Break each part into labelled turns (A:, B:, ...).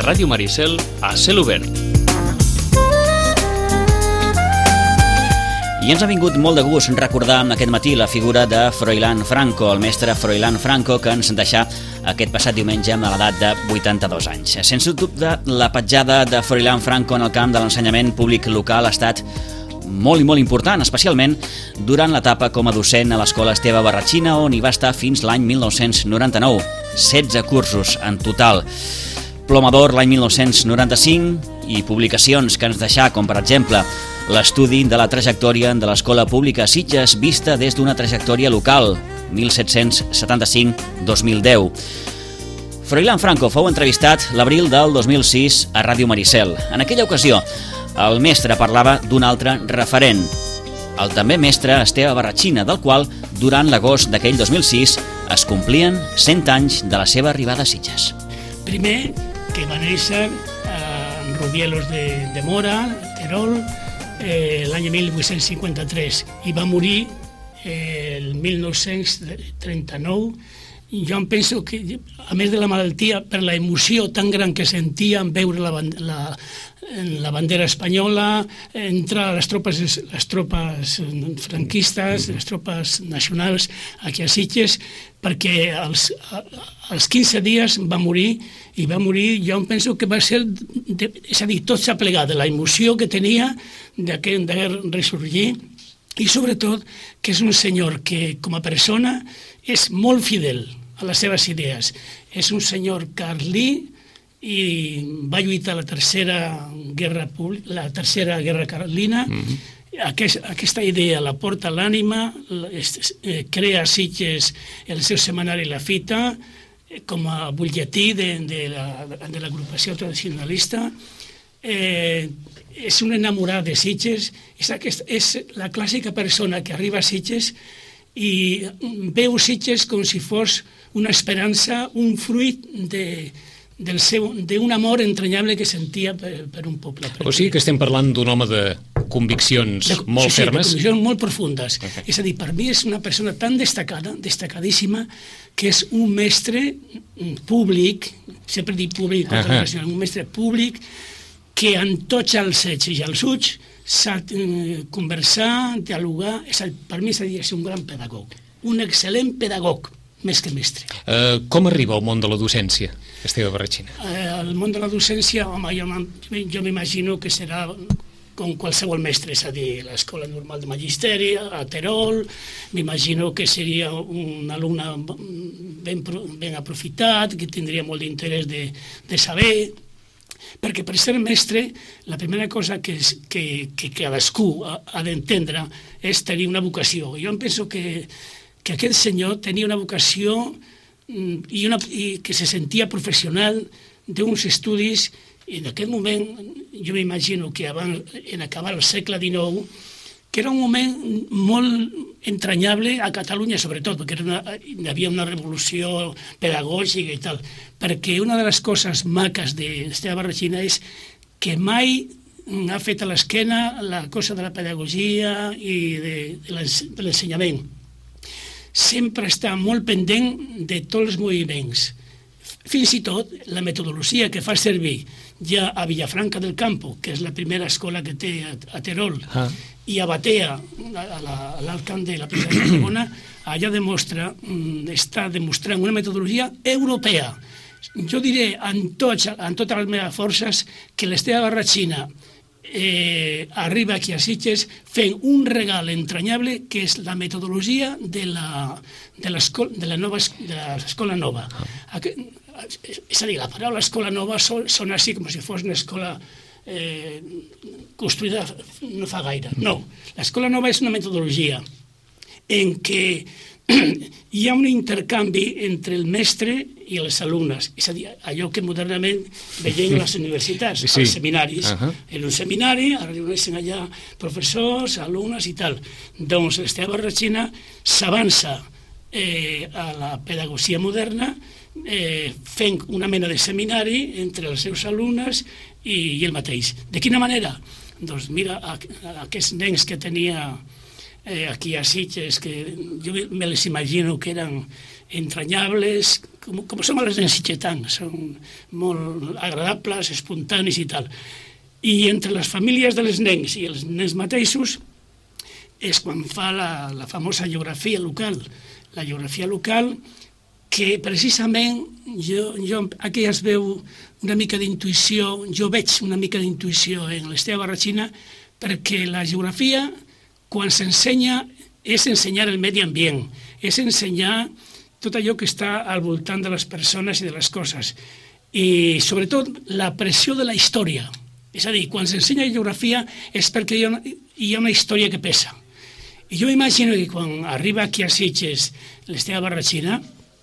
A: Ràdio Maricel a cel obert.
B: I ens ha vingut molt de gust recordar aquest matí la figura de Froilán Franco, el mestre Froilán Franco, que ens deixà aquest passat diumenge amb l'edat de 82 anys. Sense dubte, la petjada de Froilán Franco en el camp de l'ensenyament públic local ha estat molt i molt important, especialment durant l'etapa com a docent a l'Escola Esteve Barratxina, on hi va estar fins l'any 1999, 16 cursos en total. Ploma d'Or l'any 1995 i publicacions que ens deixà, com per exemple l'estudi de la trajectòria de l'Escola Pública Sitges vista des d'una trajectòria local, 1775-2010. Froilán Franco fou entrevistat l'abril del 2006 a Ràdio Maricel. En aquella ocasió, el mestre parlava d'un altre referent, el també mestre Esteve Barratxina, del qual, durant l'agost d'aquell 2006, es complien 100 anys de la seva arribada a Sitges.
C: Primer, que va néixer en Rubielos de Mora, Terol, l'any 1853 i va morir el 1939. Jo em penso que, a més de la malaltia, per la emoció tan gran que sentia en veure la bandera espanyola, entrar les tropes franquistes, les tropes nacionals aquí a Sitges, perquè als 15 dies va morir, i va morir, jo em penso que va ser, és a dir, tot s'ha plegat de la emoció que tenia de ressorgir, i sobretot que és un senyor que com a persona és molt fidel a les seves idees. És un senyor carlí i va lluitar a la tercera guerra carlina. Aquesta idea la porta a l'ànima, crea a Sitges el seu setmanari La Fita com a butlletí de l'agrupació tradicionalista. És un enamorat de Sitges, és la clàssica persona que arriba a Sitges i veu Sitges com si fos una esperança, un fruit d'un amor entranyable que sentia per un poble.
A: O sigui que estem parlant d'un home de conviccions molt fermes?
C: Sí, de conviccions molt profundes. És a dir, per mi és una persona tan destacada, destacadíssima, que és un mestre públic, sempre dic públic, un mestre públic que en tots els ets i els uts sap conversar, dialogar. Per mi és un gran pedagog, un excel·lent pedagog, més que mestre.
A: Com arriba al món de la docència, Esteve Barratxina?
C: El món de la docència, home, jo m'imagino que serà com qualsevol mestre, és a dir, l'Escola Normal de Magisteri, a Terol. M'imagino que seria un alumne ben aprofitat, que tindria molt d'interès de saber, perquè per ser mestre la primera cosa que cadascú ha d'entendre és tenir una vocació. Jo em penso que aquest senyor tenia una vocació i que se sentia professional d'uns estudis, i en aquest moment jo m'imagino que en acabar el segle XIX, que era un moment molt entranyable a Catalunya, sobretot, perquè hi havia una revolució pedagògica i tal, perquè una de les coses maques d'Esteve Barratxina és que mai ha fet a l'esquena la cosa de la pedagogia i de l'ensenyament. Sempre està molt pendent de tots els moviments. Fins i tot la metodologia que fa servir ja a Villafranca del Campo, que és la primera escola que té a Terol, i a Batea, a l'Alt Camp de la Presa de Tarragona, allà està demostrant una metodologia europea. Jo diré amb totes les meves forces que l'Esteve Barratxina arriba aquí a Sitges fent un regal entranyable que és la metodologia de l'escola nova. És a dir, la paraula escola nova sona així com si fos una escola construïda no fa gaire. No, l'escola nova és una metodologia en què hi ha un intercanvi entre el mestre i els alumnes, és a dir, allò que modernament veiem a les universitats, als seminaris. En un seminari reuneixen allà professors, alumnes i tal. Doncs l'Esteve Barratxina s'avança a la pedagogia moderna fent una mena de seminari entre els seus alumnes i el mateix. De quina manera? Doncs mira, aquests nens que tenia aquí a Sitges, que jo me les imagino que eren entranyables, com som els nens sitgetans, són molt agradables, espontanis i tal. I entre les famílies dels nens i els nens mateixos és quan fa la famosa geografia local. La geografia local que precisament jo aquí es veu una mica d'intuïció, jo veig una mica d'intuïció en l'Esteve Barratxina, perquè la geografia, quan s'ensenya, és ensenyar el medi ambient, és ensenyar tot allò que està al voltant de les persones i de les coses. I, sobretot, la pressió de la història. És a dir, quan s'ensenya geografia és perquè hi ha una història que pesa. I jo m'imagino que quan arriba aquí a Sitges l'Esteve Barratxina,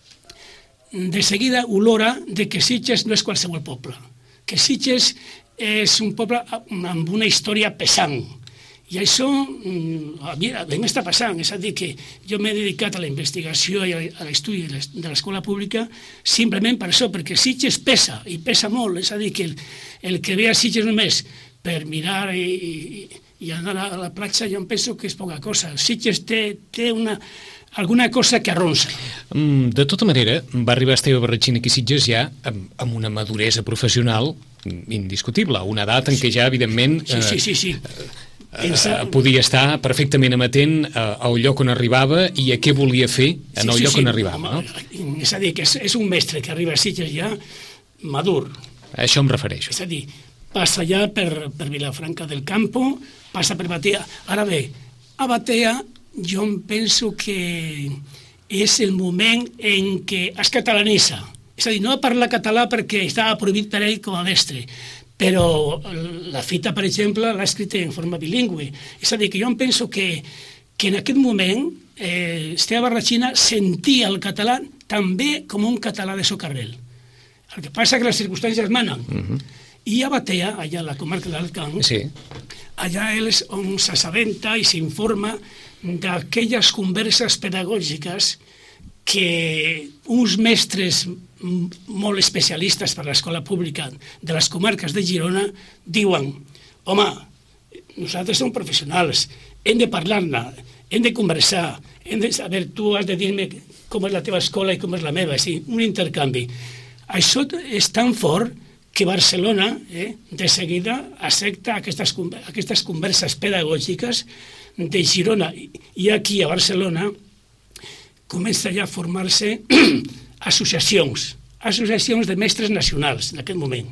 C: de seguida olora de que Sitges no és qualsevol poble, que Sitges és un poble amb una història pesant. I això a mi m'està passant, és a dir, que jo m'he dedicat a la investigació i a l'estudi de l'escola pública simplement per això, perquè Sitges pesa, i pesa molt, és a dir, que el que ve a Sitges només per mirar i anar a la platja jo em penso que és poca cosa. Sitges té alguna cosa que arronsa.
A: De tota manera, va arribar Esteve Barratxina aquí a Sitges ja amb una maduresa professional indiscutible, una edat en què ja, evidentment,
C: Sí.
A: Podia estar perfectament amatent al lloc on arribava i a què volia fer en el lloc on arribava. No?
C: És a dir, que és un mestre que arriba a Sitges ja madur.
A: A això em refereixo.
C: És a dir, passa ja per Vilafranca del Campo, passa per Batea. Ara bé, a Batea jo em penso que és el moment en què es catalanitza. És a dir, no parla català perquè estava prohibit per ell com a mestre, però la fita, per exemple, l'ha escrit en forma bilingüe. És a dir, que jo em penso que en aquest moment Esteve Barratxina sentia el català també com un català de socarrel. El que passa que les circumstàncies manen. I a Batea, allà a la comarca de l'Alt Camp, allà és on s'assabenta i s'informa d'aquelles converses pedagògiques que uns mestres molt especialistes per a l'escola pública de les comarques de Girona diuen: home, nosaltres som professionals, hem de parlar-ne, hem de conversar, hem de saber, tu has de dir-me com és la teva escola i com és la meva, és a dir, un intercanvi. Això és tan fort que Barcelona de seguida accepta aquestes converses pedagògiques de Girona, i aquí a Barcelona comença ja a formar-se associacions de mestres nacionals en aquest moment.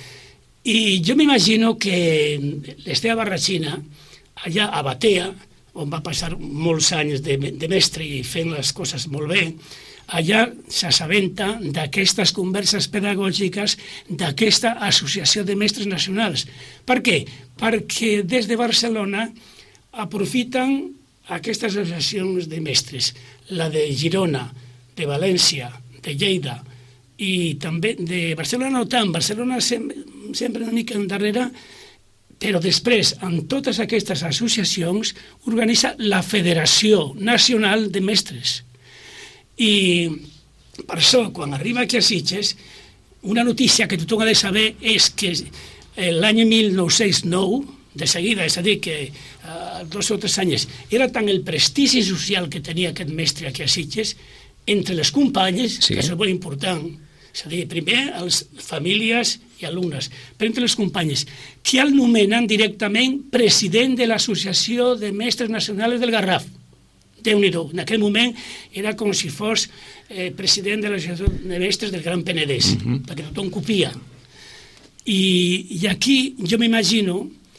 C: I jo m'imagino que l'Esteve Barratxina, allà a Batea, on va passar molts anys de mestre i fent les coses molt bé, allà s'assabenta d'aquestes converses pedagògiques, d'aquesta associació de mestres nacionals. Per què? Perquè des de Barcelona aprofiten aquestes associacions de mestres, la de Girona, de València, de Lleida, i també de Barcelona no tant, Barcelona sempre una mica endarrere, però després, amb totes aquestes associacions, organitza la Federació Nacional de Mestres. I per això, quan arriba aquí a Sitges, una notícia que tothom ha de saber és que l'any 1909, de seguida, és a dir, que 2 o 3 anys, era tant el prestigi social que tenia aquest mestre aquí a Sitges, entre les companyes, que això és molt important, és a dir, primer, les famílies i alumnes, però entre les companyes, que el nomenen directament president de l'Associació de Mestres Nacionals del Garraf. Déu-n'hi-do, en aquell moment era com si fos president de l'Associació de Mestres del Gran Penedès, perquè tothom copia. I aquí jo m'imagino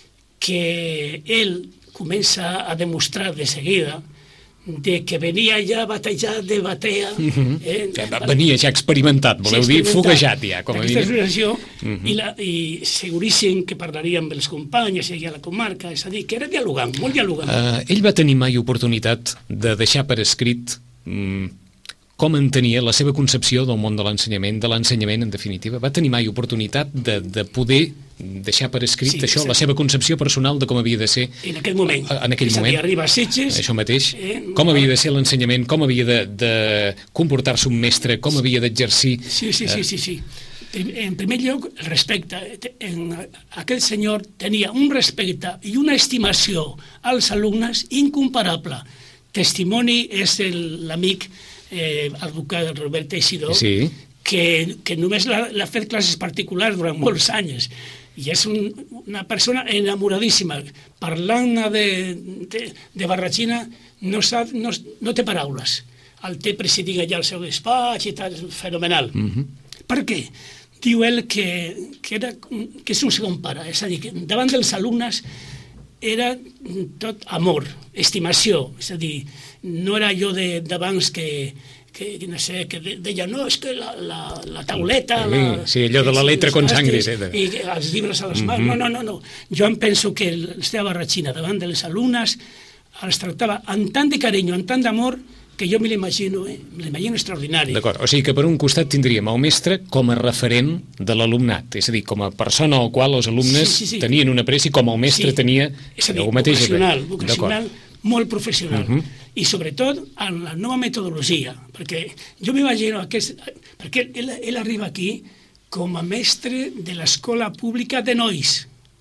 C: que ell comença a demostrar de seguida de que venia ja batejat de Batea.
A: Venia ja experimentat, voleu dir, foguejat ja, com a mínim.
C: Aquesta associació, i seguríssim que parlaria amb els companys i a la comarca, és a dir, que era dialogant, molt dialogant.
A: Ell va tenir mai oportunitat de deixar per escrit com entenia la seva concepció del món de l'ensenyament, en definitiva? Va tenir mai oportunitat de poder deixar per escrit això, la seva concepció personal de com havia de ser
C: en aquell moment.
A: Arriba
C: a Sitges,
A: això mateix, com havia de ser l'ensenyament, com havia de comportar-se un mestre, com havia d'exercir.
C: Sí. En primer lloc, el respecte. Aquest senyor tenia un respecte i una estimació als alumnes incomparable. Testimoni és l'amic advocat Robert Teixidor,
A: sí,
C: que només l'ha fet classes particulars durant molts anys. I és una persona enamoradíssima. Parlant de Barratxina no té paraules. El té presidint allà al seu despatx i tal, és fenomenal. Per què? Diu ell que és un segon pare, és a dir, que davant dels alumnes era tot amor, estimació, és a dir, no era allò d'abans que no sé, que deia, no, és que la tauleta...
A: Sí, allò de la letra con sangre.
C: I els llibres a les mans, no. Jo em penso que l'Esteve Barratxina davant de les alumnes els tractava amb tant de carinyo, amb tant d'amor, que jo me l'imagino extraordinari.
A: D'acord, o sigui que per un costat tindríem el mestre com a referent de l'alumnat, és a dir, com a persona al qual els alumnes tenien un apreci, com el mestre tenia el mateix.
C: Vocacional, molt professional. I sobretot en la nova metodologia, perquè jo m'imagino perquè ell arriba aquí com a mestre de l'escola pública de nois.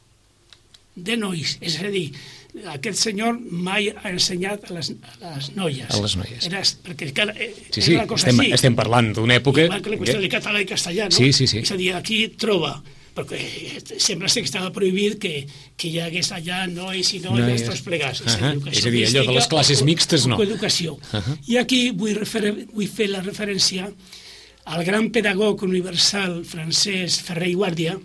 C: És a dir, aquest senyor mai ha ensenyat a les noies.
A: A les noies.
C: Perquè
A: sí, estem parlant d'una època...
C: Igual que la qüestió de català i castellà, no?
A: Sí.
C: És a dir, aquí troba, perquè sembla que estava prohibit que hi hagués allà nois i noies tots plegats.
A: És a dir, allò de les classes mixtes, no.
C: Educació. I aquí vull fer la referència al gran pedagog universal francès Ferrer i Guàrdia,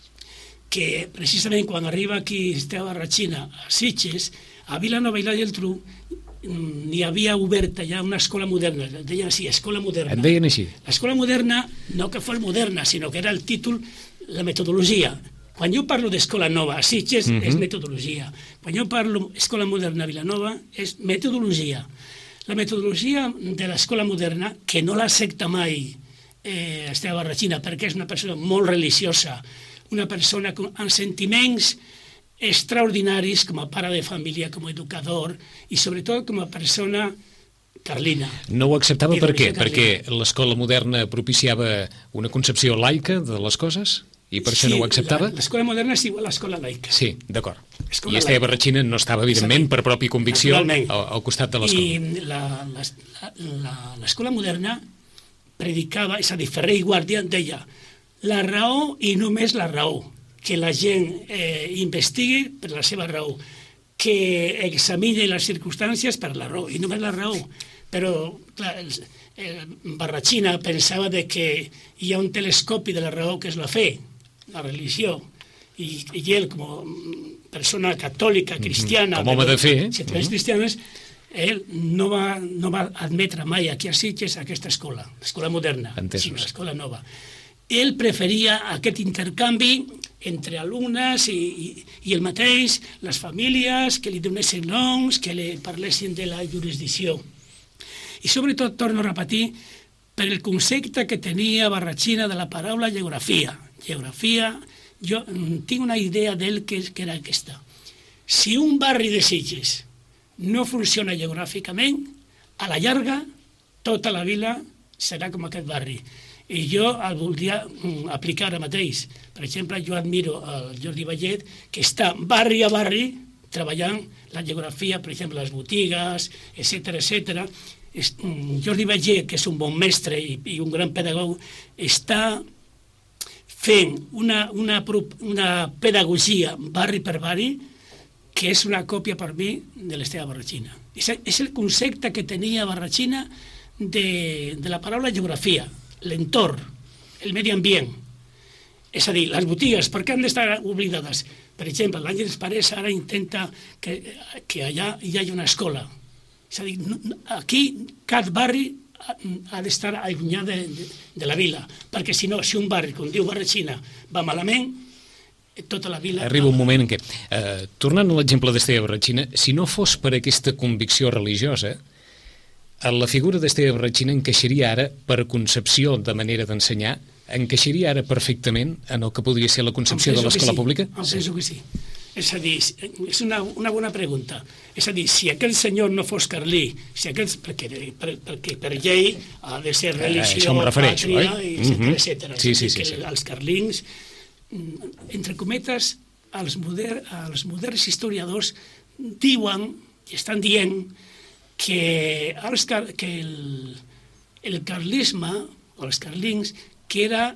C: que precisament quan arriba aquí Esteve Barratxina a Sitges, a Vilanova i la Geltrú n'hi havia oberta ja una escola moderna, deien així, escola moderna.
A: Et deien així?
C: L'escola moderna, no que fos moderna, sinó que era el títol, la metodologia. Quan jo parlo d'escola nova a Sitges, és metodologia. Quan jo parlo escola moderna a Vilanova, és metodologia. La metodologia de l'escola moderna, que no l'accepta mai Esteve Barratxina, perquè és una persona molt religiosa, una persona amb sentiments extraordinaris com a pare de família, com a educador i sobretot com a persona carlina.
A: No ho acceptava per què? Perquè l'escola moderna propiciava una concepció laica de les coses i per això no ho acceptava?
C: L'escola moderna és igual a l'escola laica.
A: Sí, d'acord. I Esteve Barratxina no estava, evidentment, per pròpia convicció al costat de l'escola.
C: I l'escola moderna predicava, és a dir, Ferrer i Guàrdia deia la raó i només la raó, que la gent investigui per la seva raó, que examini les circumstàncies per la raó, i només la raó. Però, clar, Barratxina pensava que hi ha un telescopi de la raó que és la fe, la religió, i ell, com a persona catòlica, cristiana,
A: com home de fe,
C: cristianes, ell no va admetre mai aquí a Sitges aquesta escola, l'escola moderna, sinó l'escola nova. Ell preferia aquest intercanvi entre alumnes i el mateix, les famílies, que li donessin noms, que li parlessin de la jurisdicció. I sobretot, torno a repetir, per el concepte que tenia Barratxina de la paraula geografia. Geografia, jo tinc una idea d'ell que era aquesta. Si un barri de Sitges no funciona geogràficament, a la llarga, tota la vila serà com aquest barri. I jo el voldria aplicar ara mateix. Per exemple, jo admiro el Jordi Vallet, que està barri a barri treballant la geografia, per exemple, les botigues, etc. Jordi Vallet, que és un bon mestre i un gran pedagog, està fent una pedagogia barri per barri que és una còpia per mi de l'Esteve Barratxina. És el concepte que tenia Barratxina de la paraula geografia, l'entorn, el medi ambient. És a dir, les botigues, per què han d'estar oblidades? Per exemple, l'Àngels Parés ara intenta que allà hi hagi una escola. És a dir, aquí cada barri ha d'estar allunyat de la vila, perquè si no, si un barri, com diu Barratxina, va malament, tota la vila...
A: Arriba un moment en què, tornant a l'exemple d'Esteve Barratxina, si no fos per aquesta convicció religiosa, la figura d'Esteve Barratxina encaixaria ara, per concepció de manera d'ensenyar, encaixaria ara perfectament en el que podria ser la concepció de l'escola pública?
C: Em penso que sí. És a dir, és una bona pregunta. És a dir, si aquell senyor no fos carlí, si aquell, perquè per llei ha de ser religió, pàtria, etcètera.
A: Sí.
C: Els carlins, entre cometes, els moderns historiadors diuen, i estan dient, que el carlisme, o els carlins, que era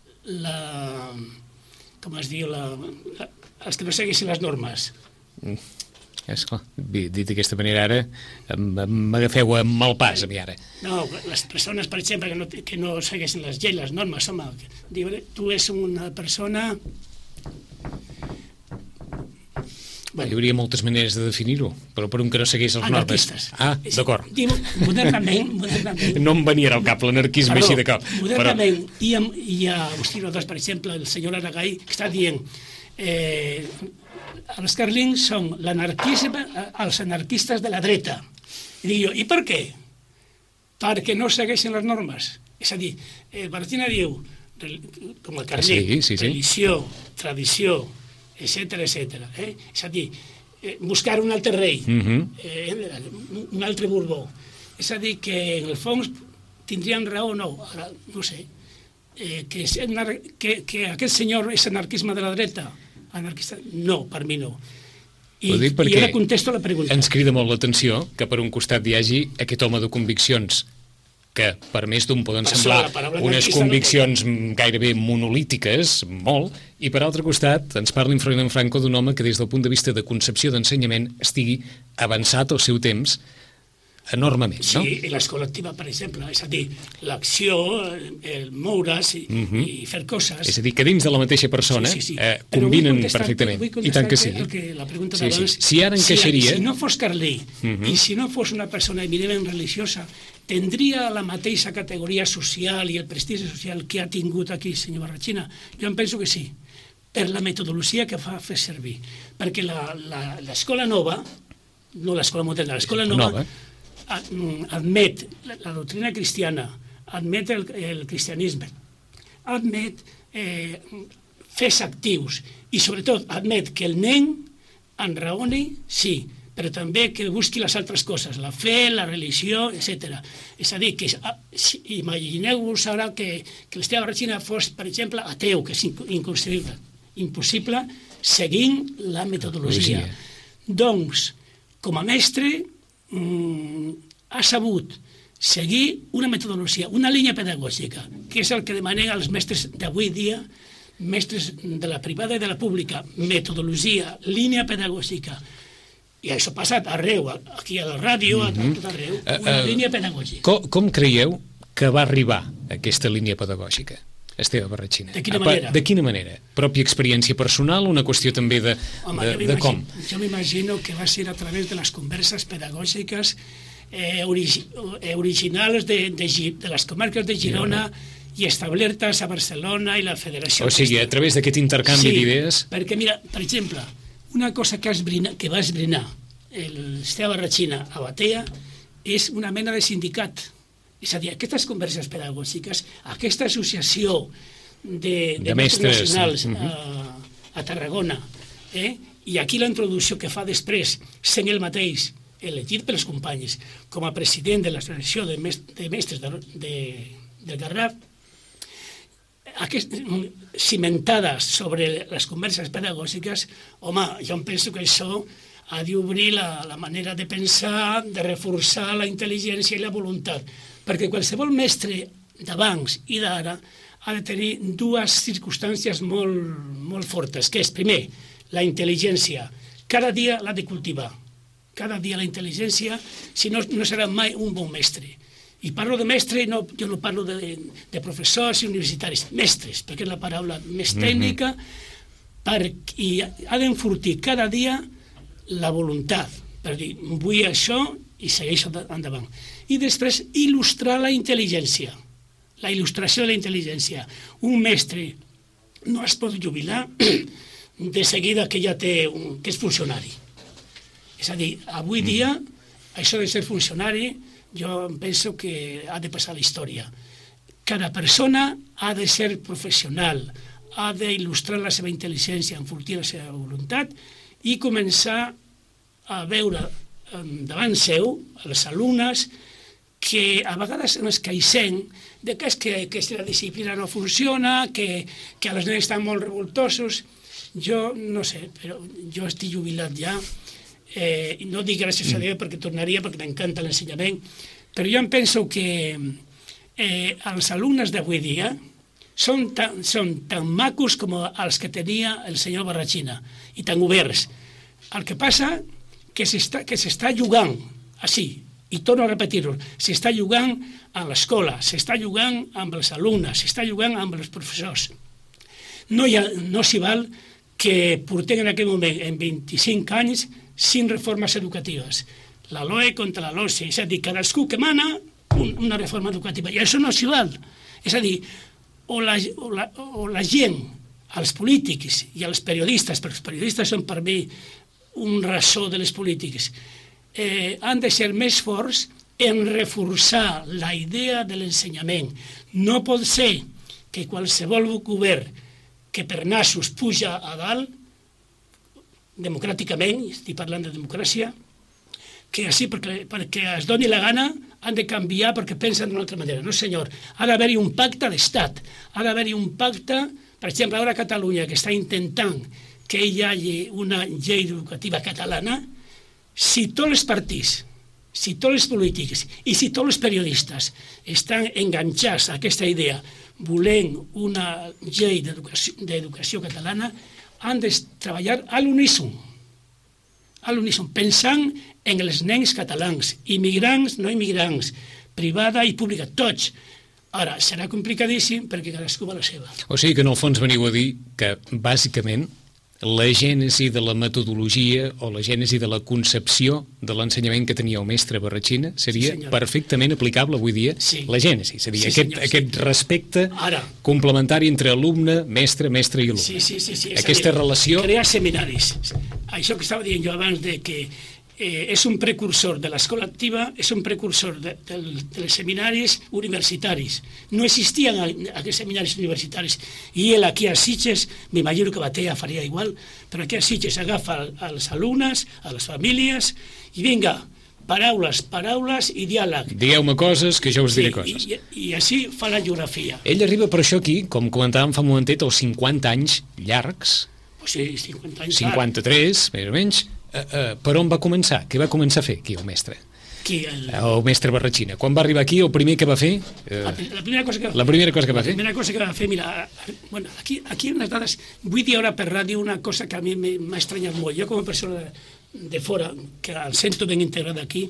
C: com es diu, els que no segueixen les normes.
A: És clar, dit d'aquesta manera ara m'agafeu amb mal pas a mi ara.
C: No, les persones, per exemple, que no segueixen les lleis, les normes, home, tu és una persona...
A: Hi hauria moltes maneres de definir-ho, però per un que no segueix les normes. D'acord.
C: Modernament...
A: No em venia al cap l'anarquisme així de cop.
C: Modernament, hi ha historiadors, per exemple, el senyor Aragall, que està dient els carlins són l'anarquisme, els anarquistes de la dreta. I dic jo, i per què? Perquè no segueixen les normes. És a dir, Bartina diu, com el carlí, religió, tradició, etcètera. És a dir, buscar un altre rei, un altre Borbó. És a dir, que en el fons tindrien raó o no, ara no sé, que aquest senyor és anarquisme de la dreta, anarquista, no, per mi no. I ara contesto la pregunta.
A: Ens crida molt l'atenció que per un costat hi hagi aquest home de conviccions que per més d'un poden semblar unes conviccions gairebé monolítiques, molt, i per altre costat ens parla en Froilán Franco d'un home que des del punt de vista de concepció d'ensenyament estigui avançat al seu temps enormement, no?
C: Sí, i l'escola activa, per exemple, és a dir, l'acció, el moure's i fer coses...
A: És a dir, que dins de la mateixa persona combinen perfectament. I tant que sí.
C: La pregunta d'abans,
A: si ara encaixaria...
C: Si no fos carlí i si no fos una persona eminentment religiosa, tindria la mateixa categoria social i el prestigi social que ha tingut aquí el senyor Barrachina? Jo em penso que sí, per la metodologia que fa fer servir. Perquè l'escola nova, no l'escola moderna, l'escola nova admet la doctrina cristiana, admet el cristianisme, admet fets actius i sobretot admet que el nen enraoni, sí, però també que busqui les altres coses, la fe, la religió, etc. És a dir, que imagineu-vos ara que l'Esteve Barrachina fos, per exemple, ateu, que és inconcebible, impossible, seguint la metodologia. Doncs, com a mestre, ha sabut seguir una metodologia, una línia pedagògica, que és el que demanen els mestres d'avui dia, mestres de la privada i de la pública, metodologia, línia pedagògica. I això ha passat arreu, aquí a la ràdio, a tot arreu, una línia pedagògica.
A: Com creieu que va arribar aquesta línia pedagògica, Esteve Barrachina?
C: De quina manera?
A: De quina manera? Pròpia experiència personal, una qüestió també de com?
C: Jo m'imagino que va ser a través de les converses pedagògiques originals de les comarques de Girona i establertes a Barcelona i la Federació.
A: O sigui, a través d'aquest intercanvi d'idees?
C: Sí, perquè mira, per exemple, una cosa que va esbrinar l'Esteve Barrachina a Batea és una mena de sindicat. És a dir, aquestes converses pedagògiques, aquesta associació de mestres nacionals a Tarragona, i aquí la introducció que fa després, sent el mateix, elegit pels companys, com a president de l'associació de mestres del Garraf, cimentades sobre les converses pedagògiques, home, jo em penso que això ha d'obrir la manera de pensar, de reforçar la intel·ligència i la voluntat, perquè qualsevol mestre d'abans i d'ara ha de tenir dues circumstàncies molt fortes, que és, primer, la intel·ligència. Cada dia l'ha de cultivar. Cada dia la intel·ligència, si no, no serà mai un bon mestre. I parlo de mestre, jo no parlo de professors i universitaris, mestres, perquè és la paraula més tècnica, i ha d'enfortir cada dia la voluntat, per dir, vull això i segueixo endavant. I després, il·lustrar la intel·ligència, la il·lustració de la intel·ligència. Un mestre no es pot jubilar de seguida que ja té, que és funcionari. És a dir, avui dia, això de ser funcionari, jo penso que ha de passar a la història. Cada persona ha de ser professional, ha d'il·lustrar la seva intel·ligència, enfortir la seva voluntat i començar a veure davant seu els alumnes que a vegades ens queixem de que la disciplina no funciona, que els nens estan molt revoltosos. Jo no sé, però jo estic jubilat ja, no dic gràcies a Déu perquè tornaria, perquè m'encanta l'ensenyament, però jo em penso que els alumnes d'avui dia són tan macos com els que tenia el senyor Barrachina, i tan oberts. El que passa que s'està jugant, així, i torno a repetir-ho, s'està jugant a l'escola, s'està jugant amb els alumnes, s'està jugant amb els professors. No s'hi val que portem en aquell moment, en 25 anys, 5 reformes educatives. La LOE contra la LOSE, és a dir, cadascú que mana una reforma educativa, i això no s'hi val. És a dir, o la gent, els polítics i els periodistes, perquè els periodistes són per mi un ressò de les polítiques, han de ser més forts en reforçar la idea de l'ensenyament. No pot ser que qualsevol govern que per nassos puja a dalt, democràticament, estic parlant de democràcia, que així perquè es doni la gana han de canviar perquè pensen d'una altra manera. No, senyor, ha d'haver-hi un pacte d'estat, ha d'haver-hi un pacte, per exemple, ara Catalunya, que està intentant que hi hagi una llei educativa catalana, si tots els partits, si tots els polítics i si tots els periodistes estan enganxats a aquesta idea, volent una llei d'educació catalana, han de treballar a l'uníson, pensant en els nens catalans, immigrants, no immigrants, privada i pública, tots. Ara, serà complicadíssim perquè cadascú va la seva.
A: O sigui que en el fons veniu a dir que, bàsicament, la gènesi de la metodologia o la gènesi de la concepció de l'ensenyament que tenia el mestre Barrachina seria perfectament aplicable avui dia, la gènesi, és a dir, aquest respecte complementari entre alumne, mestre i alumne.
C: Sí.
A: Aquesta relació...
C: Crear seminaris. Això que estava dient jo abans de que és un precursor de l'escola activa, és un precursor dels seminaris universitaris. No existien aquests seminaris universitaris. I ell aquí a Sitges, m'imagino que Batea faria igual, però aquí a Sitges agafa als alumnes, a les famílies, i vinga, paraules i diàleg.
A: Digueu-me coses, que jo us diré coses.
C: I així fa la geografia.
A: Ell arriba per això aquí, com comentàvem fa un momentet, als 50 anys llargs.
C: Sí, 50 anys.
A: 53, més o menys. Per on va començar? Què va començar a fer aquí el mestre? El mestre Barrachina. Quan va arribar aquí, el primer que va fer... La primera cosa que va fer, mira, bueno, aquí hi ha unes dades, vull dir ara per ràdio una cosa que a mi m'ha estranyat molt. Jo com a persona de fora, que el sento ben integrat aquí,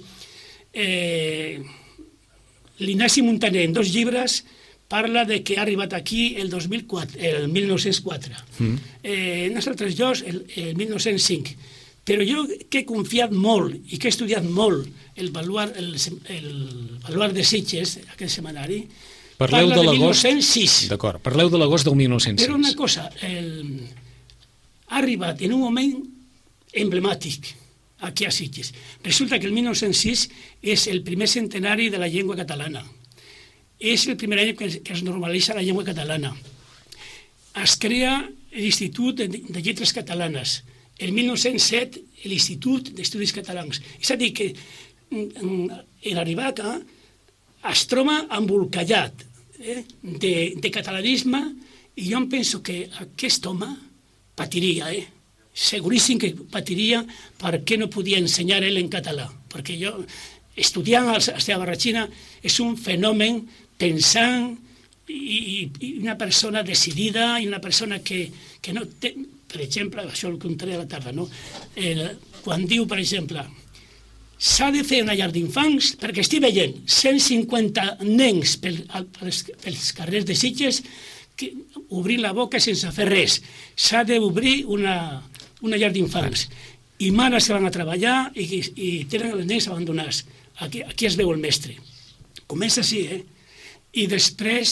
A: l'Ignasi Muntaner, en 2 llibres, parla de que ha arribat aquí el 1904. Nosaltres llocs, el 1905. Però jo que he confiat molt i que he estudiat molt el baluard de Sitges, aquest setmanari, parla de 1906. D'acord, parleu de l'agost del 1906.
C: Però una cosa, ha arribat en un moment emblemàtic aquí a Sitges. Resulta que el 1906 és el primer centenari de la llengua catalana. És el primer any que es normalitza la llengua catalana. Es crea l'Institut de Lletres Catalanes. El 1907, l'Institut d'Estudis Catalans. És a dir, que l'arribat es troba embolcallat de catalanisme, i jo em penso que aquest home patiria, seguríssim que patiria perquè no podia ensenyar ell en català. Perquè jo, estudiant a la Barrachina, és un fenomen pensant i una persona decidida i una persona que no té... Per exemple, això el contaré a la tarda, no? Quan diu, per exemple, s'ha de fer una llar d'infants perquè estic veient 150 nens pels carrers de Sitges obrint la boca sense fer res. S'ha d'obrir una llar d'infants. I mares que van a treballar i tenen els nens abandonats. Aquí es veu el mestre. Comença així, I després...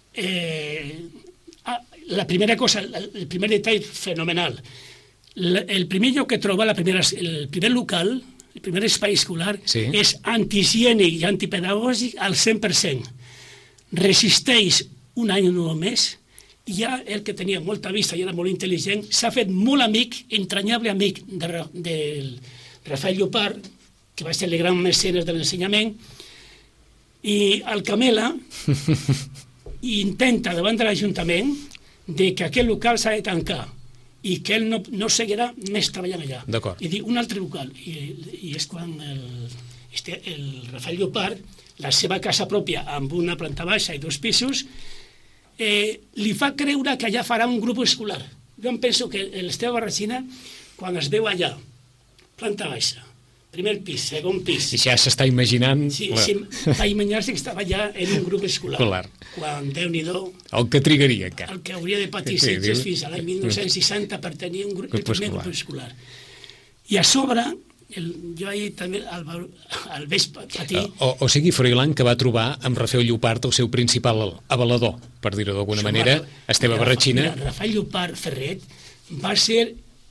C: La primera cosa, el primer detall fenomenal, el primer lloc que troba, el primer local, el primer espai escolar, és antihigiènic i antipedagògic al 100%. Resisteix un any només ja el que tenia molta vista i era molt intel·ligent, s'ha fet molt amic, entranyable amic del Rafael Llopart, que va ser el gran mecenes de l'ensenyament, i el Camela intenta davant de l'Ajuntament de que aquest local s'ha de tancar i que ell no seguirà més treballant allà. I diu un altre local. I és quan el Rafael Llopart, la seva casa pròpia amb una planta baixa i 2 pisos, li fa creure que allà farà un grup escolar. Jo em penso que l'Esteve Barratxina, quan es veu allà, planta baixa, primer pis, segon pis...
A: I ja s'està imaginant...
C: Sí, va imaginar-se que estava allà en un grup escolar. Quan, Déu-n'hi-do...
A: El que trigaria, encara.
C: El que hauria de patir Sitges fins a l'any 1960 per tenir el primer grup escolar. I a sobre... jo ahir també el veig patir...
A: O sigui, Froilán, que va trobar amb Rafael Llopart el seu principal avalador, per dir-ho d'alguna manera, Esteve Barratxina...
C: Rafael Llopart Ferret va ser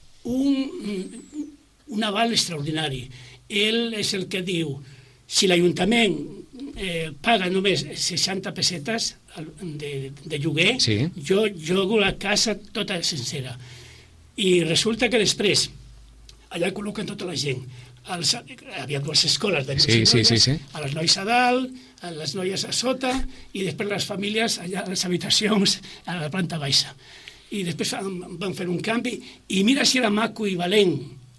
C: un aval extraordinari. Ell és el que diu, si l'Ajuntament paga només 60 pessetes de lloguer, jo llogo la casa tota sencera. I resulta que després... allà col·loquen tota la gent. Hi havia 2 escoles de noies, a les noies a dalt, a les noies a sota, i després les famílies allà a les habitacions a la planta baixa. I després van fer un canvi, i mira si era maco i valent,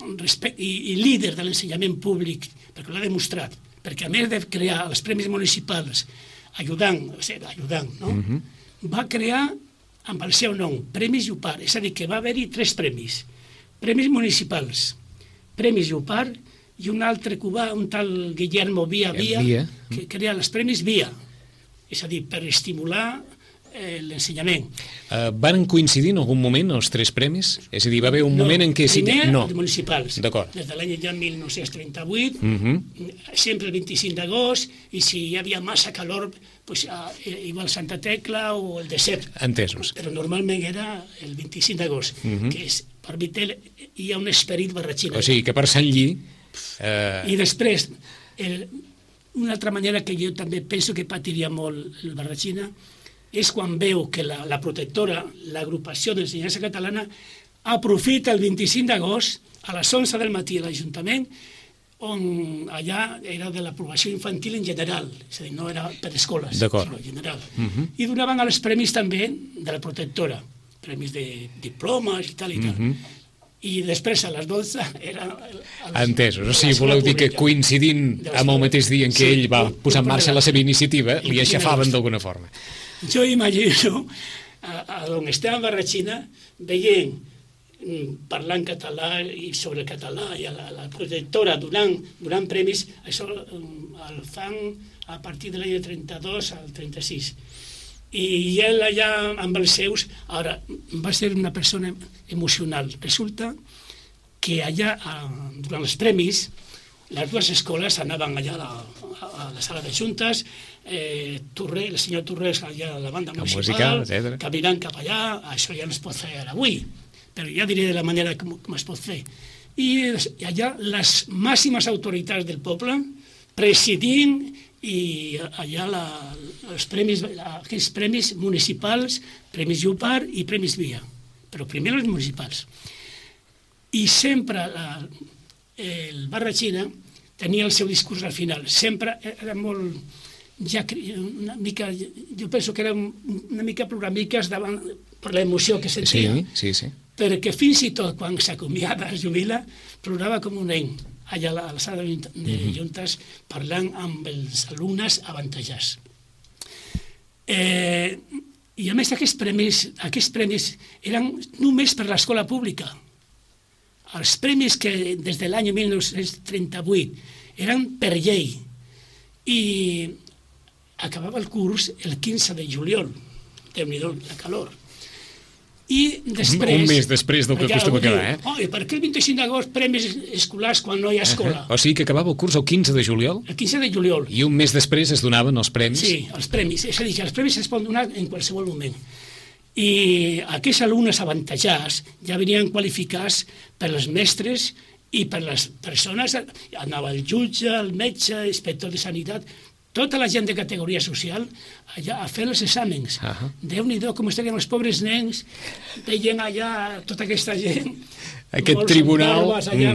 C: i líder de l'ensenyament públic, perquè l'ha demostrat, perquè a més de crear els premis municipals, ajudant, no? Va crear amb el seu nom, Premis Llopart, és a dir, que va haver-hi 3 premis. Premis municipals, Premis Llopart i un altre cubà, un tal Guillermo Vía, que crea els Premis Vía, és a dir, per estimular l'ensenyament.
A: Van coincidir en algun moment els 3 premis? És a dir, va haver un moment en què...
C: Primer, els municipals, des de l'any 1938, sempre el 25 d'agost, i si hi havia massa calor, igual Santa Tecla o el Desert.
A: Entesos.
C: Però normalment era el 25 d'agost, que és, per Vitel, hi ha un esperit barratxina.
A: O sigui, que per Sant Lli...
C: I després, una altra manera que jo també penso que patiria molt el Barratxina és quan veu que la protectora, l'agrupació d'ensenyança catalana, aprofita el 25 d'agost a les 11 del matí a l'Ajuntament, on allà era de l'aprovació infantil en general, és a dir, no era per escoles, sinó en general. I donaven els premis també de la protectora, premis de diplomes i tal i tal. I després a les 12 era...
A: Entesos, o sigui, voleu dir que coincidint amb el mateix dia en què ell va posar en marxa la seva iniciativa, li aixafaven d'alguna forma.
C: Jo imagino a don Esteban Barratxina veient, parlant català i sobre el català, i a la protectora donant premis, això el fan a partir de l'any 32 al 36. I ell allà amb els seus, ara, va ser una persona emocional. Resulta que allà, durant els premis, les 2 escoles anaven allà a la sala de juntes, el senyor Torres allà a la banda municipal, caminant cap allà, això ja no es pot fer ara avui, però ja diré de la manera com es pot fer. I allà les màximes autoritats del poble, presidint, i allà aquells premis municipals, Premis Llopart i Premis Via, però primer els municipals. I sempre el Barratxina tenia el seu discurs al final, sempre era molt, una mica, jo penso que era una mica ploramiques davant per l'emoció que sentia, perquè fins i tot quan s'acomiada, es jubila, plorava com un nen, allà a la sala de juntes, parlant amb els alumnes avantatjats. I a més aquests premis eren només per l'escola pública. Els premis que des de l'any 1938 eren per llei i acabava el curs el 15 de juliol, Déu-n'hi-do la calor. I després...
A: Un mes després del que acostuma a quedar,
C: I per què el 25 d'agost premis escolars quan no hi ha escola?
A: O sigui que acabava el curs el 15 de juliol?
C: El 15 de juliol.
A: I un mes després es donaven els premis?
C: Sí, els premis. És a dir, que els premis es poden donar en qualsevol moment. I aquests alumnes avantatjats ja venien qualificats per els mestres i per les persones. Anava el jutge, el metge, l'inspector de sanitat, tota la gent de categoria social allà a fer els exàmens. Déu-n'hi-do com estarien els pobres nens veient allà tota aquesta gent.
A: Aquest tribunal.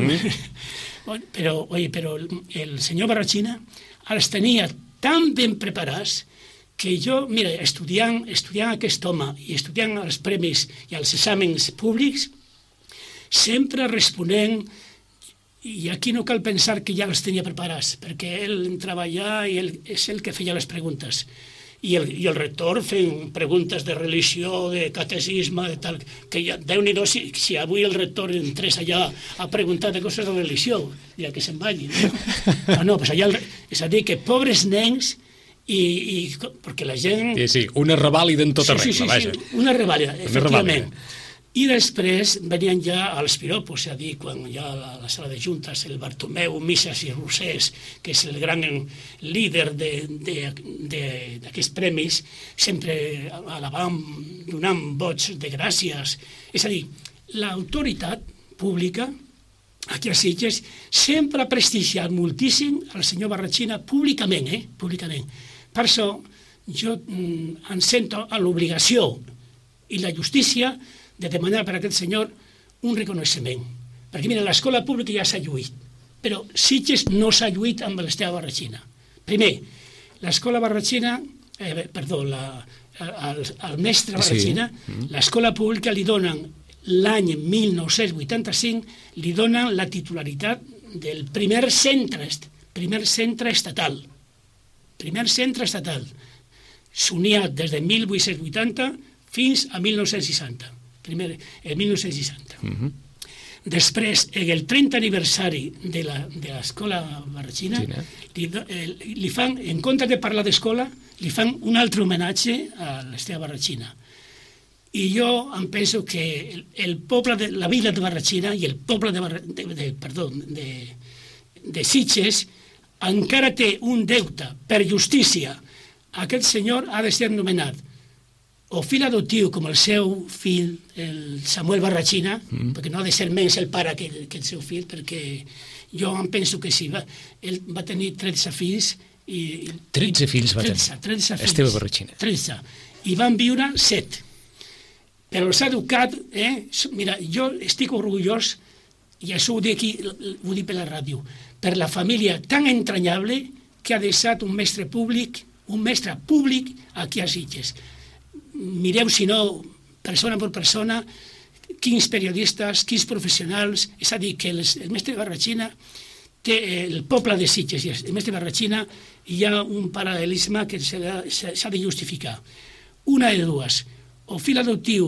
C: Però el senyor Barrachina els tenia tan ben preparats que jo, mira, estudiant aquest home i estudiant els premis i els exàmens públics, sempre responent. I aquí no cal pensar que ja els tenia preparats, perquè ell entrava allà i ell és el que feia les preguntes. I el rector fent preguntes de religió, de catecisme, de tal, que ja, Déu-n'hi-do si avui el rector entrés allà a preguntar de coses de religió, ja que se'n vagi. No, pues allà, és a dir, que pobres nens, perquè la gent...
A: Sí, una revàlida en tota regla, vaja.
C: Sí, una revàlida, efectivament. I després venien ja els piropos, és a dir, quan hi ha la sala de juntes, el Bartomeu, Misas i Rosés, que és el gran líder d'aquests premis, sempre alabant, donant vots de gràcies. És a dir, l'autoritat pública, aquí a Sitges, sempre ha prestigiat moltíssim el senyor Barrachina públicament, públicament. Per això jo em sento a l'obligació i la justícia de demanar per a aquest senyor un reconeixement. Perquè, mira, l'escola pública ja s'ha lluït, però Sitges no s'ha lluït amb l'Esteve Barrachina. Primer, l'escola Barrachina, el mestre Barrachina, l'escola pública li donen, l'any 1985, li donen la titularitat del primer centre estatal. Primer centre estatal. S'unia des de 1880 fins a 1960. El 1960. Després, en el 30 aniversari de l'escola Barrachina, li fan, en comptes de parlar d'escola, li fan un altre homenatge a l'Esteve Barrachina. I jo em penso que el poble de la vila de Barrachina i el poble de Sitges encara té un deute per justícia. Aquest senyor ha de ser nomenat o fill adoptiu com el seu fill, el Samuel Barrachina, perquè no ha de ser menys el pare que el seu fill, perquè jo em penso que sí, ell va tenir 13 fills.
A: 13 fills va tenir? 13 fills. Esteve Barrachina. 13.
C: I van viure 7. Però s'ha educat, mira, jo estic orgullós, i això ho dic aquí, ho dic per la ràdio, per la família tan entranyable que ha deixat un mestre públic aquí a Sitges. Mireu, si no, persona per persona, quins periodistes, quins professionals, és a dir, que el mestre Barrachina té el poble de Sitges i el mestre Barrachina hi ha un paral·lelisme que s'ha de justificar. Una de dues, o fill adoptiu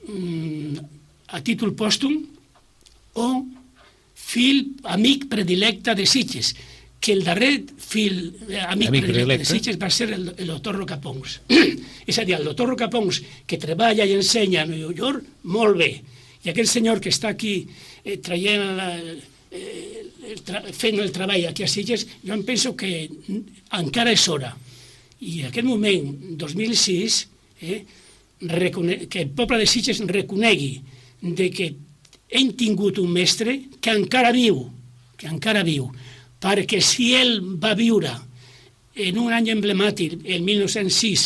C: a títol pòstum o fill amic predilecte de Sitges, que el darrer fill amic predilecte de Sitges va ser el doctor Rocapons. És a dir, el doctor Rocapons, que treballa i ensenya a New York, molt bé. I aquell senyor que està aquí fent el treball aquí a Sitges, jo em penso que encara és hora. I en aquest moment, 2006, que el poble de Sitges reconegui que hem tingut un mestre que encara viu, perquè si ell va viure en un any emblemàtic, el 1906,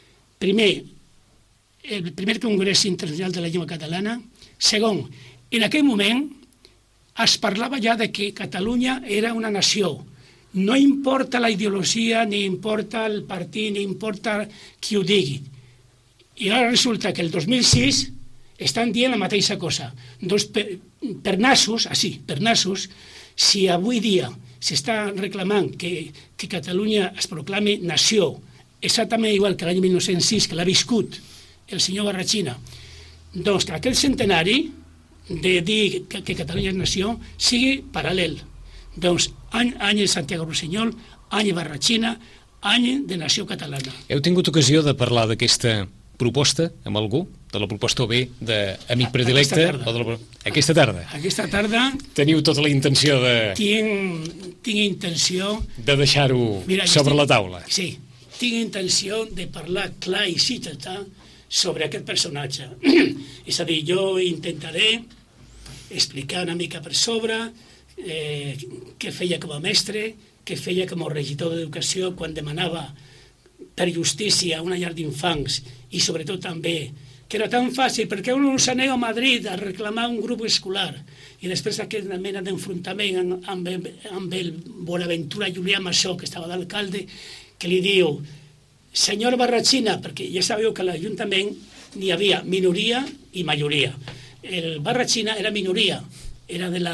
C: el primer Congrés Internacional de la Llengua Catalana, segon, en aquell moment es parlava ja de que Catalunya era una nació. No importa la ideologia, ni importa el partit, ni importa qui ho digui. I ara resulta que el 2006 estan dient la mateixa cosa. Doncs per nassos, si avui dia s'està reclamant que Catalunya es proclami nació, exactament igual que l'any 1906, que l'ha viscut el senyor Barrachina, doncs que aquell centenari de dir que Catalunya és nació sigui paral·lel. Doncs any de Santiago Rossinyol, any de Barrachina, any de nació catalana.
A: Heu tingut ocasió de parlar d'aquesta proposta amb algú? De la proposta OB d'amic predilecte? Aquesta tarda.
C: Aquesta tarda
A: teniu tota la intenció de...
C: Tinc intenció...
A: de deixar-ho sobre la taula.
C: Sí, tinc intenció de parlar clar i citatà sobre aquest personatge. És a dir, jo intentaré explicar una mica per sobre què feia com a mestre, que feia com a regidor d'Educació quan demanava per justícia una llar d'infants i sobretot també que era tan fàcil perquè un s'aneu a Madrid a reclamar un grup escolar i després d'aquesta mena d'enfrontament amb el Bonaventura Julià Massó, que estava d'alcalde, que li diu: senyor Barratxina, perquè ja sabeu que a l'Ajuntament n'hi havia minoria i majoria. El Barratxina era minoria, era de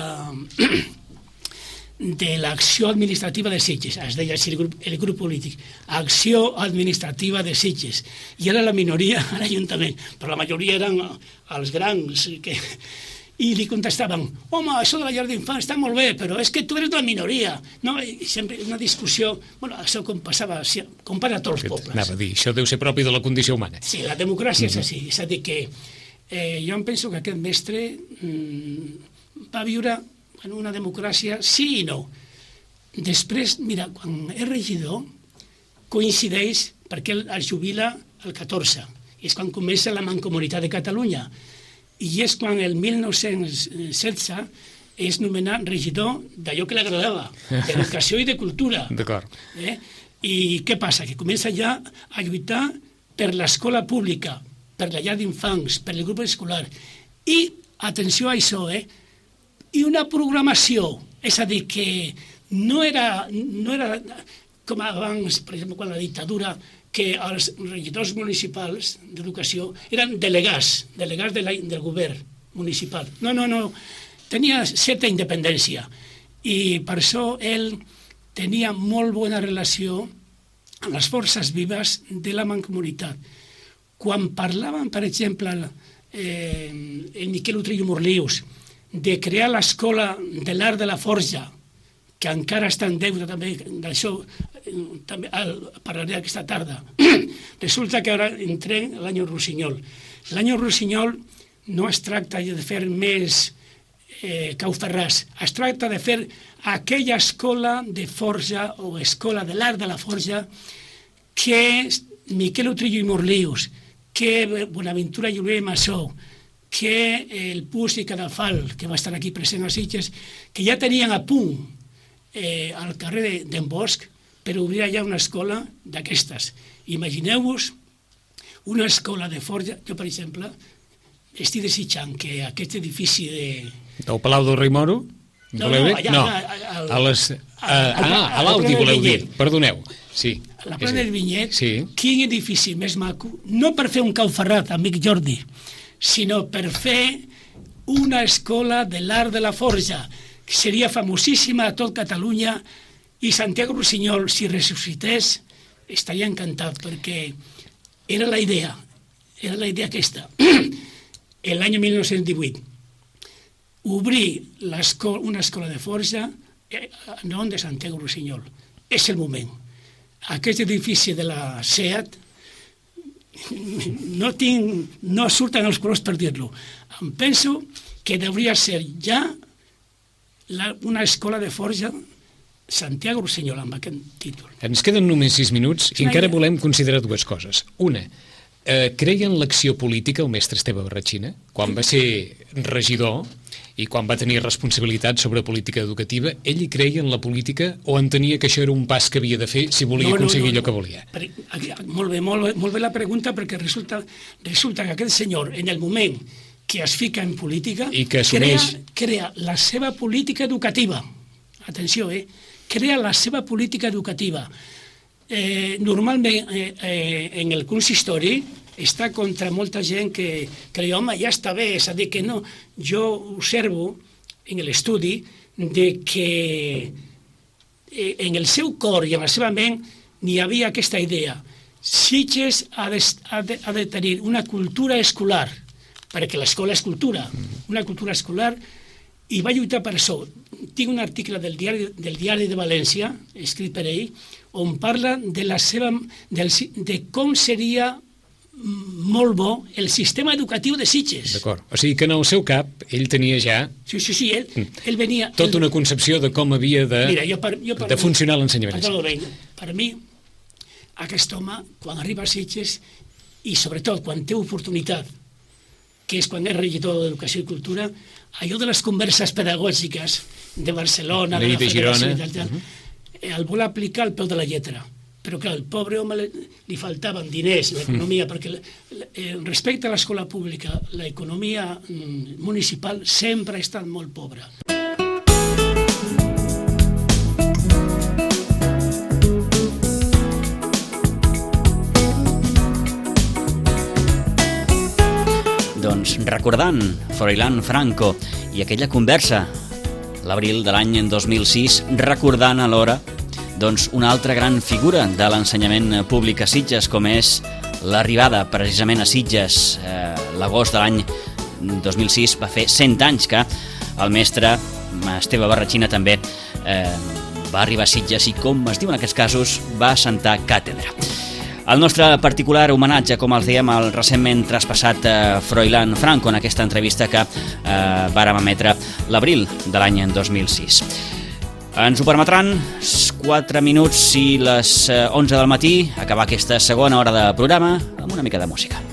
C: l'Acció Administrativa de Sitges, es deia així el grup polític, Acció Administrativa de Sitges, i era la minoria a l'Ajuntament, però la majoria eren els grans, i li contestaven: home, això de la llar d'infants està molt bé, però és que tu eres la minoria. No? I sempre una discussió, bueno, això com passava, com passa a tots els pobles.
A: Anava a dir, això deu ser propi de la condició humana.
C: Sí, la democràcia és així, és a dir que jo em penso que aquest mestre va viure en una democràcia sí i no. Després, mira, quan és regidor, coincideix perquè es jubila el 14, i és quan comença la Mancomunitat de Catalunya, i és quan el 1916 és nomenat regidor d'allò que li agradava, d'educació i de cultura.
A: D'acord.
C: I què passa? Que comença ja a lluitar per l'escola pública, per la llar d'infants, per el grup escolar. I, atenció a això, i una programació, és a dir, que no era com abans, per exemple, quan la dictadura, que els regidors municipals d'educació eren delegats del govern municipal. No, tenia certa independència i per això ell tenia molt bona relació amb les forces vives de la Mancomunitat. Quan parlaven, per exemple, el Miquel Utrillo Morlius, de crear l'escola de l'art de la forja, que encara està en deute també, d'això també parlaré aquesta tarda. Resulta que ara entrem l'any Rossinyol. L'any Rossinyol no es tracta de fer més Cauferràs, es tracta de fer aquella escola de forja o escola de l'art de la forja que Miquel Utrillo i Morlius, que Bonaventura Julià Massó, que el Puig i Cadafal, que va estar aquí present a Sitges, que ja tenien a punt al carrer d'en Bosch per obrir allà una escola d'aquestes. Imagineu-vos una escola de forja. Jo, per exemple, estic desitjant que aquest edifici
A: del Palau del Rei Moro?
C: No, allà...
A: A l'Audi, voleu dir. Perdoneu. Sí.
C: A la Plana del Vinyet, quin edifici més maco, no per fer un Cauferrat, amic Jordi, sinó per fer una escola de l'art de la forja, que seria famosíssima a tot Catalunya, i Santiago Rossinyol, si ressuscités, estaria encantat, perquè era la idea aquesta. L'any 1918, obrir una escola de forja en nom de Santiago Rossinyol. És el moment. Aquest edifici de la SEAT, no surten els colors per dir-lo. Em penso que hauria ser ja una escola de forja Santiago Rossinyol amb aquest títol.
A: Ens queden només 6 minuts i encara volem considerar dues coses. Una, creia en l'acció política el mestre Esteve Barratxina quan va ser regidor i quan va tenir responsabilitat sobre política educativa, ell hi creia en la política o entenia que això era un pas que havia de fer si volia aconseguir allò que volia?
C: Molt bé la pregunta, perquè resulta que aquest senyor, en el moment que es fica en política,
A: i que assumeix...
C: crea la seva política educativa. Atenció, crea la seva política educativa. Normalment, en el consistori, està contra molta gent que diu, home, ja està bé, és a dir, que no. Jo observo en l'estudi que en el seu cor i en la seva ment n'hi havia aquesta idea. Sitges ha de tenir una cultura escolar, perquè l'escola és cultura, una cultura escolar, i va lluitar per això. Tinc un article del diari de València, escrit per ell, on parla de com seria molt bo el sistema educatiu de Sitges.
A: D'acord. O sigui que en el seu cap ell tenia ja...
C: Sí, ell venia...
A: Tota una concepció de com havia de funcionar l'ensenyament.
C: Per mi, aquest home, quan arriba a Sitges, i sobretot quan té oportunitat, que és quan és regidor d'Educació i Cultura, allò de les converses pedagògiques de Barcelona,
A: de Girona,
C: el vol aplicar al peu de la lletra. Però clar, al pobre home li faltaven diners, l'economia, perquè respecte a l'escola pública, l'economia municipal sempre ha estat molt pobra.
B: Doncs recordant Froilán Franco i aquella conversa l'abril de l'any 2006, recordant alhora una altra gran figura de l'ensenyament públic a Sitges, com és l'arribada precisament a Sitges l'agost de l'any 2006, va fer 100 anys que el mestre Esteve Barratxina també va arribar a Sitges i, com es diu en aquests casos, va assentar càtedra. El nostre particular homenatge, com els dèiem, al recentment traspassat Froilán Franco en aquesta entrevista que vàrem emetre l'abril de l'any 2006. Ens ho permetran 4 minuts i les 11 del matí acabar aquesta segona hora de programa amb una mica de música.